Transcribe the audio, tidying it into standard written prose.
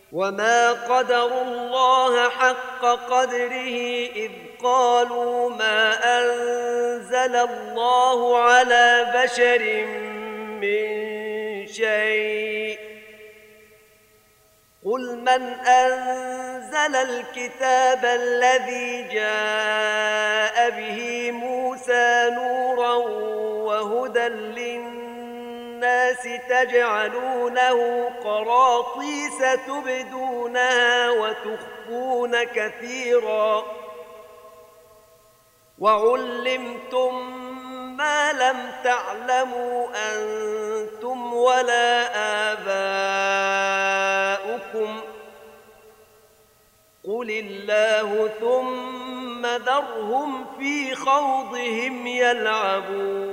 وما قدروا الله حق قدره إذ قالوا ما أنزل الله على بشر من شيء قل من أنزل الكتاب الذي جاء به موسى نورا وهدى للناس تجعلونه قراطيس تبدونها وتخفون كثيرا وعلمتم ما لم تعلموا أنتم ولا آباؤكم قل الله ثم ذرهم في خوضهم يلعبون